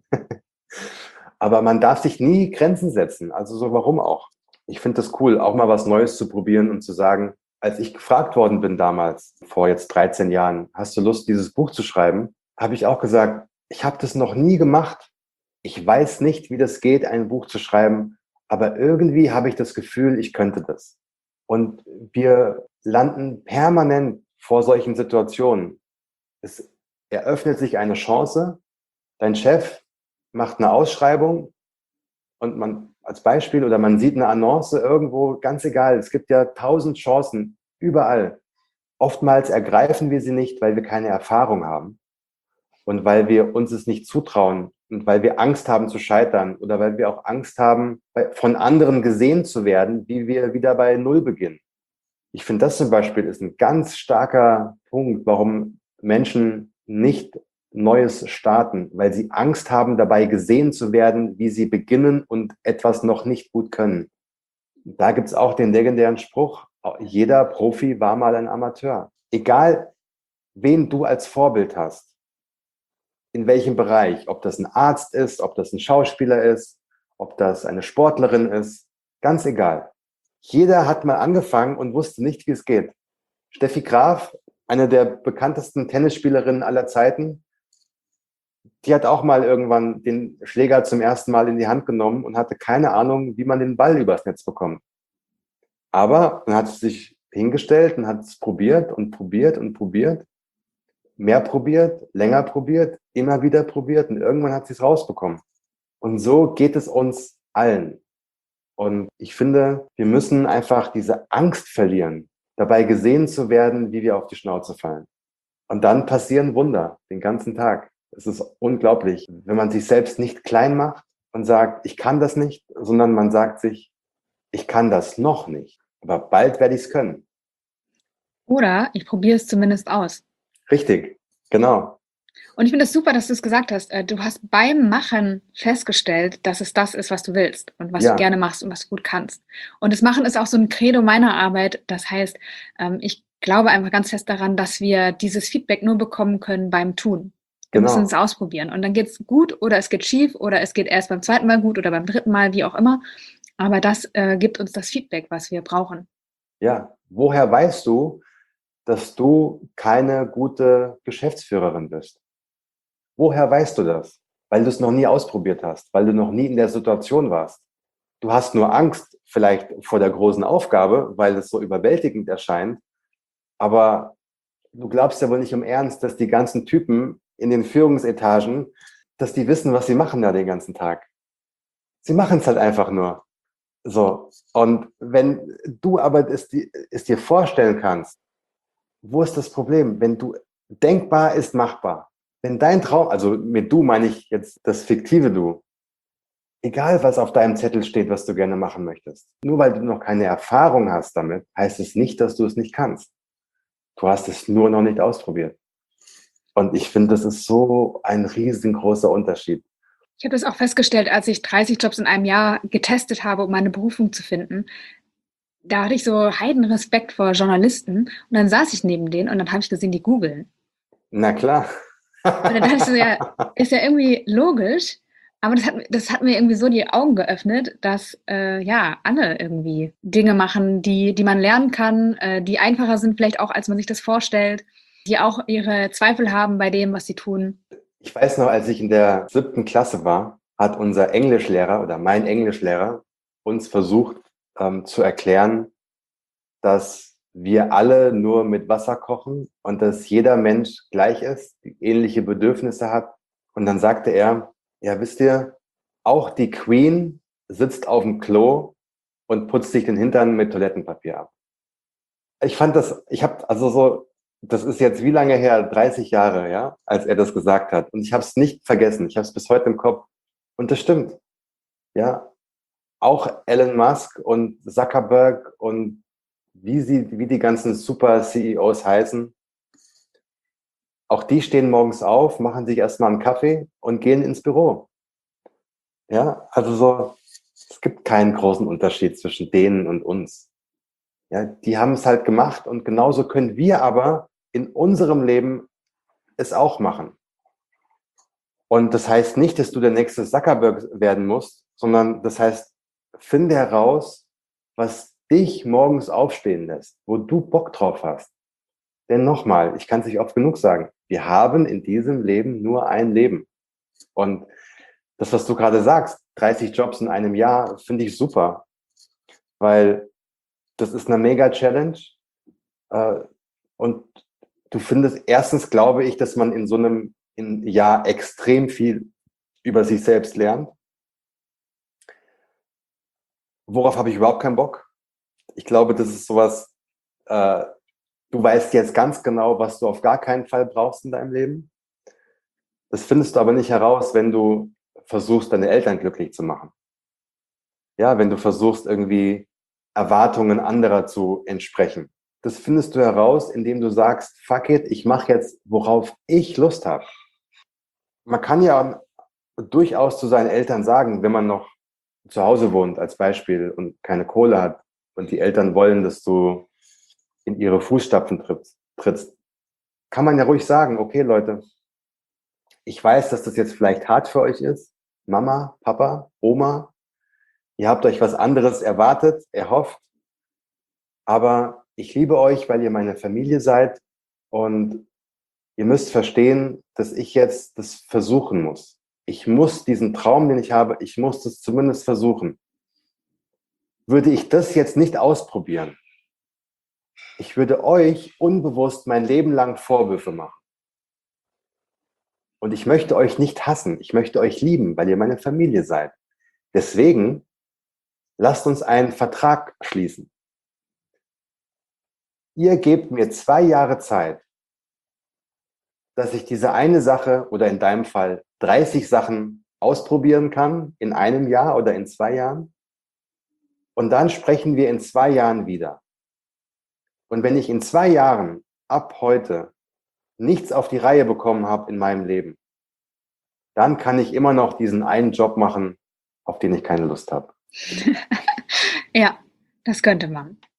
aber man darf sich nie Grenzen setzen. Also so warum auch? Ich finde das cool, auch mal was Neues zu probieren und zu sagen, als ich gefragt worden bin damals, vor jetzt 13 Jahren, hast du Lust, dieses Buch zu schreiben? Habe ich auch gesagt, ich habe das noch nie gemacht. Ich weiß nicht, wie das geht, ein Buch zu schreiben, aber irgendwie habe ich das Gefühl, ich könnte das. Und wir landen permanent vor solchen Situationen. Es eröffnet sich eine Chance, dein Chef macht eine Ausschreibung und man als Beispiel oder man sieht eine Annonce irgendwo, ganz egal, es gibt ja 1000 Chancen überall. Oftmals ergreifen wir sie nicht, weil wir keine Erfahrung haben und weil wir uns es nicht zutrauen und weil wir Angst haben zu scheitern oder weil wir auch Angst haben, von anderen gesehen zu werden, wie wir wieder bei Null beginnen. Ich finde, das zum Beispiel ist ein ganz starker Punkt, warum Menschen nicht Neues starten, weil sie Angst haben, dabei gesehen zu werden, wie sie beginnen und etwas noch nicht gut können. Da gibt es auch den legendären Spruch, jeder Profi war mal ein Amateur. Egal, wen du als Vorbild hast, in welchem Bereich, ob das ein Arzt ist, ob das ein Schauspieler ist, ob das eine Sportlerin ist, ganz egal. Jeder hat mal angefangen und wusste nicht, wie es geht. Steffi Graf, eine der bekanntesten Tennisspielerinnen aller Zeiten, die hat auch mal irgendwann den Schläger zum ersten Mal in die Hand genommen und hatte keine Ahnung, wie man den Ball übers Netz bekommt. Aber dann hat sie sich hingestellt und hat es probiert und probiert und probiert, mehr probiert, länger probiert, immer wieder probiert und irgendwann hat sie es rausbekommen. Und so geht es uns allen. Und ich finde, wir müssen einfach diese Angst verlieren, dabei gesehen zu werden, wie wir auf die Schnauze fallen. Und dann passieren Wunder den ganzen Tag. Es ist unglaublich, wenn man sich selbst nicht klein macht und sagt, ich kann das nicht, sondern man sagt sich, ich kann das noch nicht, aber bald werde ich es können. Oder ich probiere es zumindest aus. Richtig, genau. Und ich finde es super, dass du es gesagt hast. Du hast beim Machen festgestellt, dass es das ist, was du willst und was du Ja, gerne machst und was du gut kannst. Und das Machen ist auch so ein Credo meiner Arbeit. Das heißt, ich glaube einfach ganz fest daran, dass wir dieses Feedback nur bekommen können beim Tun. Wir müssen es Genau. ausprobieren. Und dann geht es gut oder es geht schief oder es geht erst beim zweiten Mal gut oder beim dritten Mal, wie auch immer. Aber das gibt uns das Feedback, was wir brauchen. Ja. Woher weißt du, dass du keine gute Geschäftsführerin bist? Woher weißt du das? Weil du es noch nie ausprobiert hast, weil du noch nie in der Situation warst. Du hast nur Angst vielleicht vor der großen Aufgabe, weil es so überwältigend erscheint. Aber du glaubst ja wohl nicht im Ernst, dass die ganzen Typen in den Führungsetagen, dass die wissen, was sie machen da den ganzen Tag. Sie machen es halt einfach nur. So. Und wenn du aber es dir vorstellen kannst, wo ist das Problem? Wenn du denkbar ist machbar. Wenn dein Traum, also mit du meine ich jetzt das fiktive Du, egal was auf deinem Zettel steht, was du gerne machen möchtest. Nur weil du noch keine Erfahrung hast damit, heißt es nicht, dass du es nicht kannst. Du hast es nur noch nicht ausprobiert. Und ich finde, das ist so ein riesengroßer Unterschied. Ich habe das auch festgestellt, als ich 30 Jobs in einem Jahr getestet habe, um meine Berufung zu finden. Da hatte ich so Heidenrespekt vor Journalisten und dann saß ich neben denen und dann habe ich gesehen, die googeln. Na klar. Und dann dachte ich so, ja, ist ja irgendwie logisch, aber das hat mir irgendwie so die Augen geöffnet, dass ja alle irgendwie Dinge machen, die man lernen kann, die einfacher sind vielleicht auch, als man sich das vorstellt, die auch ihre Zweifel haben bei dem, was sie tun. Ich weiß noch, als ich in der 7. Klasse war, hat unser Englischlehrer oder mein Englischlehrer uns versucht zu erklären, dass wir alle nur mit Wasser kochen und dass jeder Mensch gleich ist, ähnliche Bedürfnisse hat. Und dann sagte er, ja, wisst ihr, auch die Queen sitzt auf dem Klo und putzt sich den Hintern mit Toilettenpapier ab. Ich fand das, ich habe also so, das ist jetzt wie lange her? 30 Jahre, ja, als er das gesagt hat. Und ich habe es nicht vergessen. Ich habe es bis heute im Kopf. Und das stimmt. Ja, auch Elon Musk und Zuckerberg und wie die ganzen Super CEOs heißen, auch die stehen morgens auf, machen sich erstmal einen Kaffee und gehen ins Büro. Ja, also so, es gibt keinen großen Unterschied zwischen denen und uns. Ja, die haben es halt gemacht und genauso können wir aber in unserem Leben es auch machen. Und das heißt nicht, dass du der nächste Zuckerberg werden musst, sondern das heißt, finde heraus, was dich morgens aufstehen lässt, wo du Bock drauf hast. Denn nochmal, ich kann es nicht oft genug sagen, wir haben in diesem Leben nur ein Leben. Und das, was du gerade sagst, 30 Jobs in einem Jahr, finde ich super, weil das ist eine Mega-Challenge. Äh, und du findest, erstens glaube ich, dass man in so einem Jahr extrem viel über sich selbst lernt. Worauf habe ich überhaupt keinen Bock? Ich glaube, das ist sowas, äh, du weißt jetzt ganz genau, was du auf gar keinen Fall brauchst in deinem Leben. Das findest du aber nicht heraus, wenn du versuchst, deine Eltern glücklich zu machen. Ja, wenn du versuchst, irgendwie Erwartungen anderer zu entsprechen. Das findest du heraus, indem du sagst, fuck it, ich mache jetzt, worauf ich Lust habe. Man kann ja durchaus zu seinen Eltern sagen, wenn man noch zu Hause wohnt als Beispiel und keine Kohle hat und die Eltern wollen, dass du in ihre Fußstapfen trittst, kann man ja ruhig sagen, okay Leute, ich weiß, dass das jetzt vielleicht hart für euch ist. Mama, Papa, Oma, ihr habt euch was anderes erwartet, erhofft, aber ich liebe euch, weil ihr meine Familie seid und ihr müsst verstehen, dass ich jetzt das versuchen muss. Ich muss diesen Traum, den ich habe, ich muss das zumindest versuchen. Würde ich das jetzt nicht ausprobieren, ich würde euch unbewusst mein Leben lang Vorwürfe machen. Und ich möchte euch nicht hassen, ich möchte euch lieben, weil ihr meine Familie seid. Deswegen lasst uns einen Vertrag schließen. Ihr gebt mir 2 Jahre Zeit, dass ich diese eine Sache oder in deinem Fall 30 Sachen ausprobieren kann in einem Jahr oder in 2 Jahren. Und dann sprechen wir in 2 Jahren wieder. Und wenn ich in 2 Jahren ab heute nichts auf die Reihe bekommen habe in meinem Leben, dann kann ich immer noch diesen einen Job machen, auf den ich keine Lust habe. Ja, das könnte man.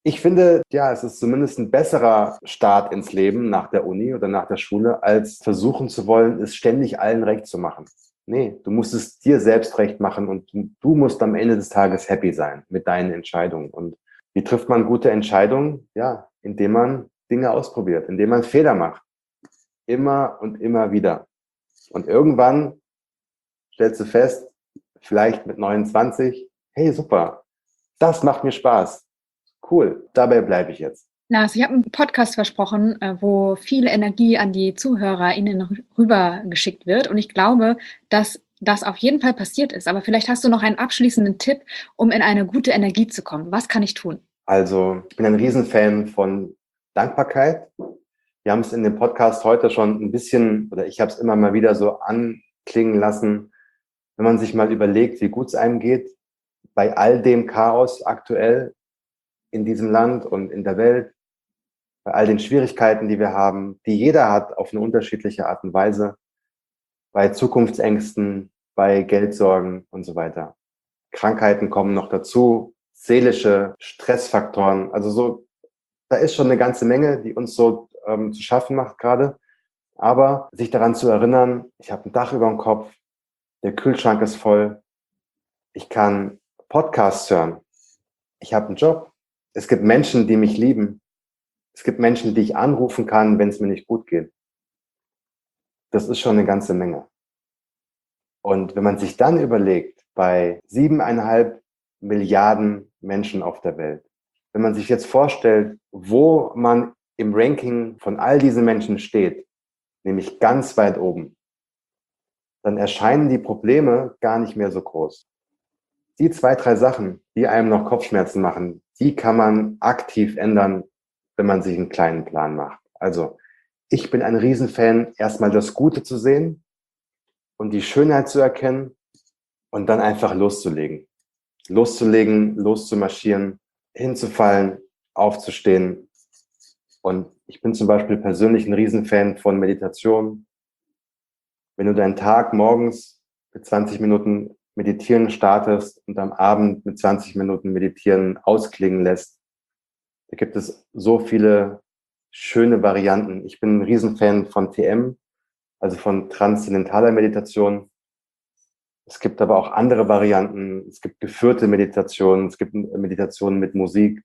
Ich finde, ja, es ist zumindest ein besserer Start ins Leben nach der Uni oder nach der Schule, als versuchen zu wollen, es ständig allen recht zu machen. Nee, du musst es dir selbst recht machen und du musst am Ende des Tages happy sein mit deinen Entscheidungen. Und wie trifft man gute Entscheidungen? Ja, indem man Dinge ausprobiert, indem man Fehler macht. Immer und immer wieder. Und irgendwann stellst du fest, vielleicht mit 29, hey, super, das macht mir Spaß. Cool, dabei bleibe ich jetzt. Lars, ich habe einen Podcast versprochen, wo viel Energie an die ZuhörerInnen rübergeschickt wird. Und ich glaube, dass das auf jeden Fall passiert ist. Aber vielleicht hast du noch einen abschließenden Tipp, um in eine gute Energie zu kommen. Was kann ich tun? Also, ich bin ein Riesenfan von Dankbarkeit. Wir haben es in dem Podcast heute schon ein bisschen, oder ich habe es immer mal wieder so anklingen lassen, wenn man sich mal überlegt, wie gut es einem geht, bei all dem Chaos aktuell in diesem Land und in der Welt, bei all den Schwierigkeiten, die wir haben, die jeder hat auf eine unterschiedliche Art und Weise, bei Zukunftsängsten, bei Geldsorgen und so weiter. Krankheiten kommen noch dazu, seelische Stressfaktoren, also so, da ist schon eine ganze Menge, die uns so zu schaffen macht gerade. Aber sich daran zu erinnern, ich habe ein Dach über dem Kopf, der Kühlschrank ist voll, ich kann Podcasts hören, ich habe einen Job, es gibt Menschen, die mich lieben, es gibt Menschen, die ich anrufen kann, wenn es mir nicht gut geht. Das ist schon eine ganze Menge. Und wenn man sich dann überlegt, bei 7,5 Milliarden Menschen auf der Welt, wenn man sich jetzt vorstellt, wo man im Ranking von all diesen Menschen steht, nämlich ganz weit oben, dann erscheinen die Probleme gar nicht mehr so groß. Die 2, 3 Sachen, die einem noch Kopfschmerzen machen, die kann man aktiv ändern, wenn man sich einen kleinen Plan macht. Also ich bin ein Riesenfan, erstmal das Gute zu sehen und die Schönheit zu erkennen und dann einfach loszulegen. Loszulegen, loszumarschieren, hinzufallen, aufzustehen. Und ich bin zum Beispiel persönlich ein Riesenfan von Meditation. Wenn du deinen Tag morgens mit 20 Minuten Meditieren startest und am Abend mit 20 Minuten Meditieren ausklingen lässt, da gibt es so viele schöne Varianten. Ich bin ein Riesenfan von TM, also von transzendentaler Meditation. Es gibt aber auch andere Varianten. Es gibt geführte Meditationen, es gibt Meditationen mit Musik.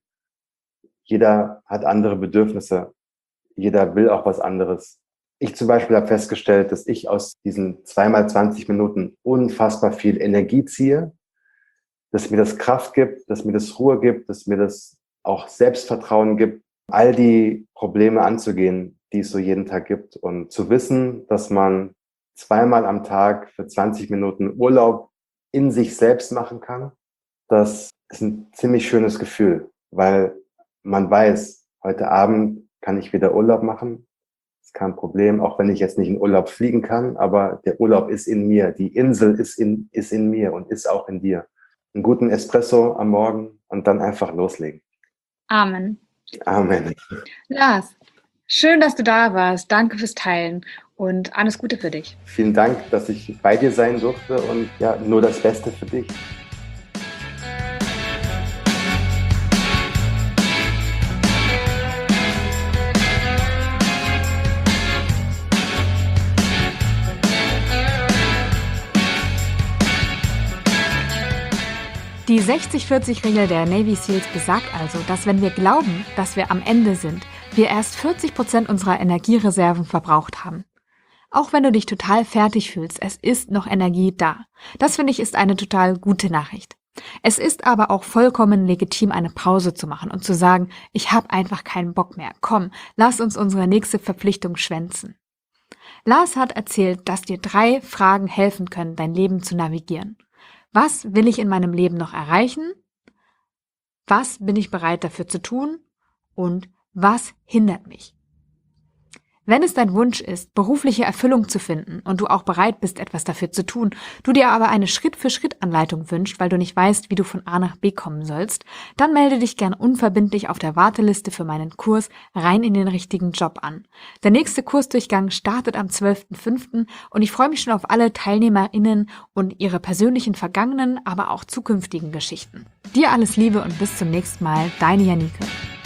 Jeder hat andere Bedürfnisse. Jeder will auch was anderes. Ich zum Beispiel habe festgestellt, dass ich aus diesen 2x20 Minuten unfassbar viel Energie ziehe, dass mir das Kraft gibt, dass mir das Ruhe gibt, dass mir das auch Selbstvertrauen gibt, all die Probleme anzugehen, die es so jeden Tag gibt. Und zu wissen, dass man 2-mal am Tag für 20 Minuten Urlaub in sich selbst machen kann, das ist ein ziemlich schönes Gefühl, weil man weiß, heute Abend kann ich wieder Urlaub machen. Das ist kein Problem, auch wenn ich jetzt nicht in Urlaub fliegen kann, aber der Urlaub ist in mir. Die Insel ist in mir und ist auch in dir. Einen guten Espresso am Morgen und dann einfach loslegen. Amen. Amen. Lars, schön, dass du da warst. Danke fürs Teilen und alles Gute für dich. Vielen Dank, dass ich bei dir sein durfte und ja, nur das Beste für dich. Die 60-40-Regel der Navy Seals besagt also, dass wenn wir glauben, dass wir am Ende sind, wir erst 40% unserer Energiereserven verbraucht haben. Auch wenn du dich total fertig fühlst, es ist noch Energie da. Das finde ich ist eine total gute Nachricht. Es ist aber auch vollkommen legitim, eine Pause zu machen und zu sagen, ich habe einfach keinen Bock mehr. Komm, lass uns unsere nächste Verpflichtung schwänzen. Lars hat erzählt, dass dir 3 Fragen helfen können, dein Leben zu navigieren. Was will ich in meinem Leben noch erreichen? Was bin ich bereit dafür zu tun? Und was hindert mich? Wenn es dein Wunsch ist, berufliche Erfüllung zu finden und du auch bereit bist, etwas dafür zu tun, du dir aber eine Schritt-für-Schritt-Anleitung wünschst, weil du nicht weißt, wie du von A nach B kommen sollst, dann melde dich gern unverbindlich auf der Warteliste für meinen Kurs Rein in den richtigen Job an. Der nächste Kursdurchgang startet am 12.05. und ich freue mich schon auf alle TeilnehmerInnen und ihre persönlichen vergangenen, aber auch zukünftigen Geschichten. Dir alles Liebe und bis zum nächsten Mal, deine Janike.